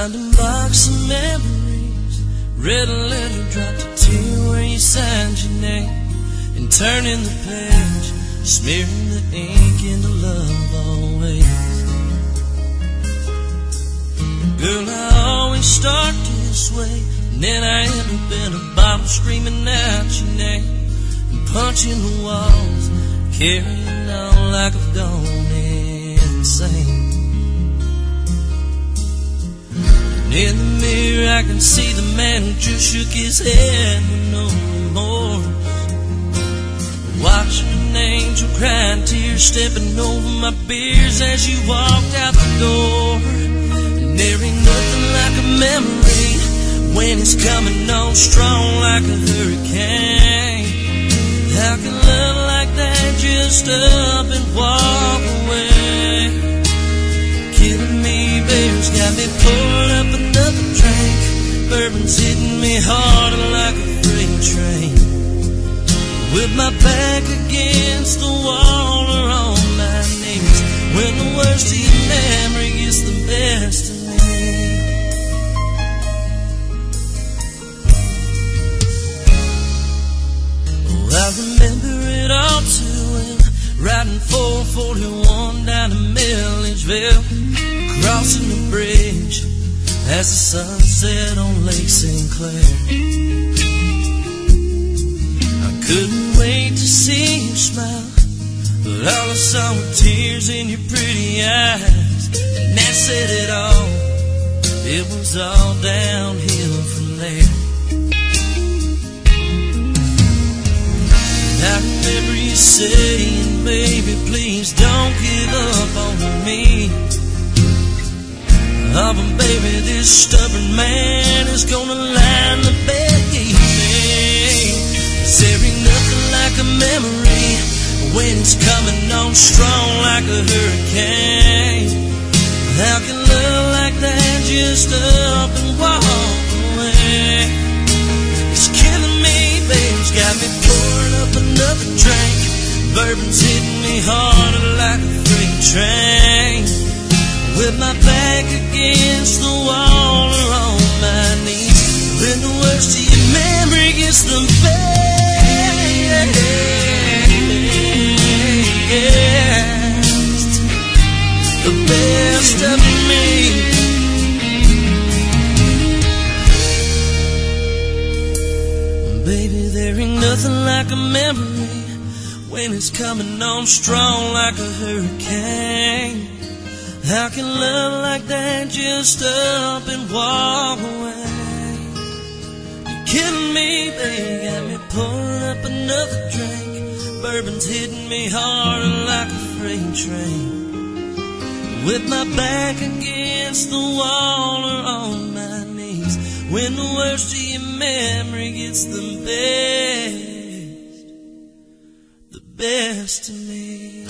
Find a box of memories, read a letter, dropped a tear where you signed your name, and turning the page, smearing the ink into love always. Girl, I always start this way, and then I end up in a bottle screaming out your name, and punching the walls, carrying on like I've gone insane. And in the mirror I can see the man who just shook his head with no remorse, watching an angel crying tears stepping over my beers as you walked out the door. And there ain't nothing like a memory when it's coming on strong like a hurricane. How can love like that just up and walk away? Killing me, baby's got me pouring up another drink. Bourbon's hitting me harder like a freight train. With my back against the wall or on my knees, when the worst of your memory gets the best of me. Oh, I remember it all too well, riding 441 down to Milledgeville, crossing the bridge as the sun set on Lake St. Clair. Couldn't wait to see you smile, but all I saw were tears in your pretty eyes, and that said it all. It was all downhill from there. And I remember you saying, baby, please don't give up on me. Oh, but baby, this stubborn man is gonna line the bed. There ain't nothing like a memory when it's coming on strong like a hurricane. How can love like that just up and walk away? It's killing me, babe, it's got me pouring up another drink. Bourbon's hitting me harder like a freight train. With my back against the wall or on my knees, when the worst of your memory gets the best. The best of me. Baby, there ain't nothing like a memory when it's coming on strong like a hurricane. How can love like that just up and walk away? Killing me, baby, got me pouring up another drink. Bourbon's hitting me harder like a freight train. With my back against the wall or on my knees, when the worst of your memory gets the best of me.